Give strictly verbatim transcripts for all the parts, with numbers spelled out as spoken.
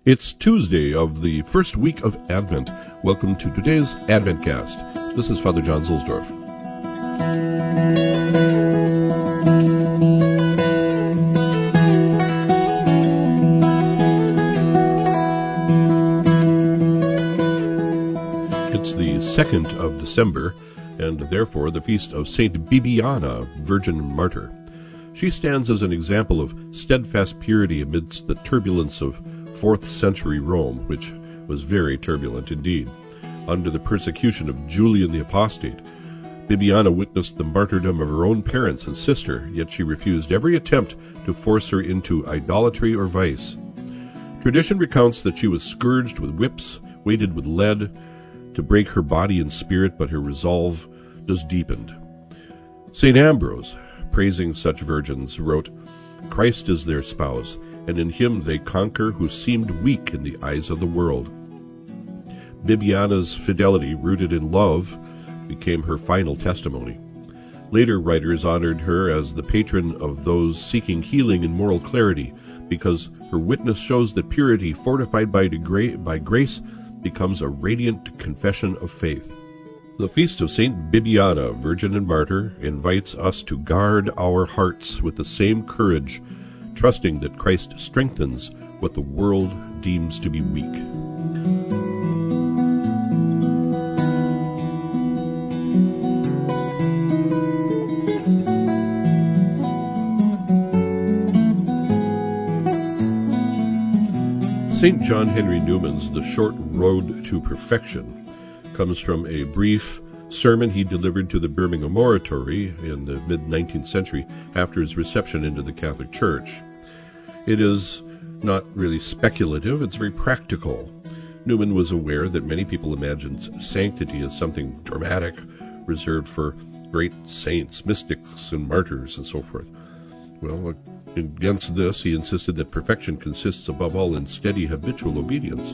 It's Tuesday of the first week of Advent. Welcome to today's Adventcast. This is Father John Zuhlsdorf. It's the second of December, and therefore the feast of Saint Bibiana, Virgin Martyr. She stands as an example of steadfast purity amidst the turbulence of fourth century Rome, which was very turbulent indeed. Under the persecution of Julian the Apostate, Bibiana witnessed the martyrdom of her own parents and sister, yet she refused every attempt to force her into idolatry or vice. Tradition recounts that she was scourged with whips, weighted with lead, to break her body and spirit, but her resolve just deepened. Saint Ambrose, praising such virgins, wrote, "Christ is their spouse, and in him they conquer who seemed weak in the eyes of the world." Bibiana's fidelity, rooted in love, became her final testimony. Later writers honored her as the patron of those seeking healing and moral clarity, because her witness shows that purity, fortified by, degra- by grace, becomes a radiant confession of faith. The feast of Saint Bibiana, Virgin and Martyr, invites us to guard our hearts with the same courage, trusting that Christ strengthens what the world deems to be weak. Saint John Henry Newman's The Short Road to Perfection comes from a brief sermon he delivered to the Birmingham Oratory in the mid-nineteenth century after his reception into the Catholic Church. It is not really speculative, it's very practical. Newman was aware that many people imagined sanctity as something dramatic, reserved for great saints, mystics, and martyrs, and so forth. Well, against this, he insisted that perfection consists above all in steady habitual obedience.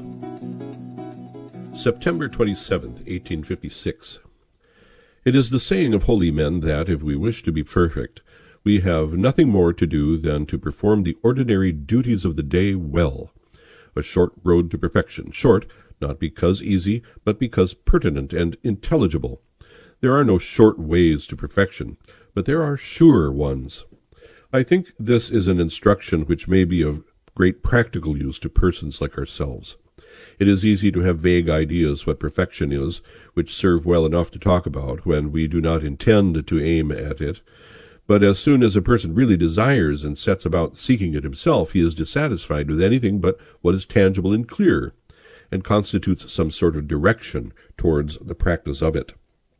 September twenty-seventh, eighteen fifty-six. It is the saying of holy men that, if we wish to be perfect, we have nothing more to do than to perform the ordinary duties of the day well. A short road to perfection. Short, not because easy, but because pertinent and intelligible. There are no short ways to perfection, but there are sure ones. I think this is an instruction which may be of great practical use to persons like ourselves. It is easy to have vague ideas what perfection is, which serve well enough to talk about when we do not intend to aim at it. But as soon as a person really desires and sets about seeking it himself, he is dissatisfied with anything but what is tangible and clear, and constitutes some sort of direction towards the practice of it.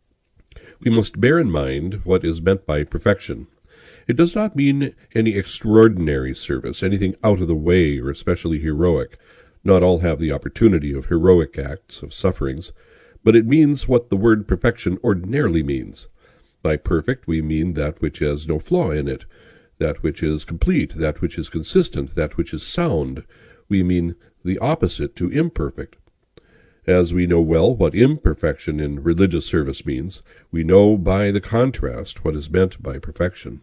We must bear in mind what is meant by perfection. It does not mean any extraordinary service, anything out of the way or especially heroic. Not all have the opportunity of heroic acts, of sufferings, but it means what the word perfection ordinarily means. By perfect we mean that which has no flaw in it, that which is complete, that which is consistent, that which is sound. We mean the opposite to imperfect. As we know well what imperfection in religious service means, we know by the contrast what is meant by perfection.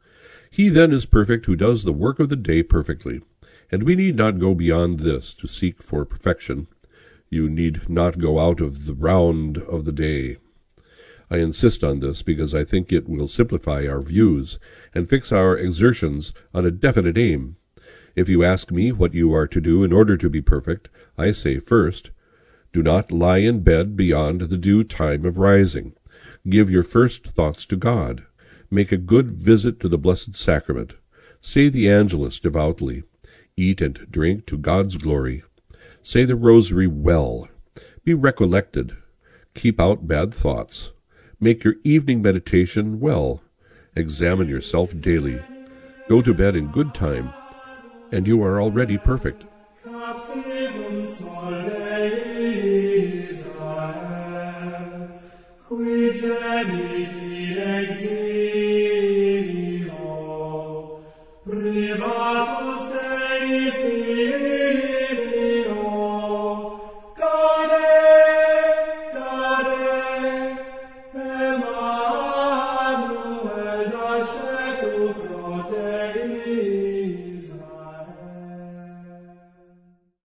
He then is perfect who does the work of the day perfectly, and we need not go beyond this to seek for perfection. You need not go out of the round of the day. I insist on this because I think it will simplify our views and fix our exertions on a definite aim. If you ask me what you are to do in order to be perfect, I say first, do not lie in bed beyond the due time of rising. Give your first thoughts to God. Make a good visit to the Blessed Sacrament. Say the Angelus devoutly. Eat and drink to God's glory. Say the Rosary well. Be recollected. Keep out bad thoughts. Make your evening meditation well. Examine yourself daily. Go to bed in good time, and you are already perfect. Qui gemit in exil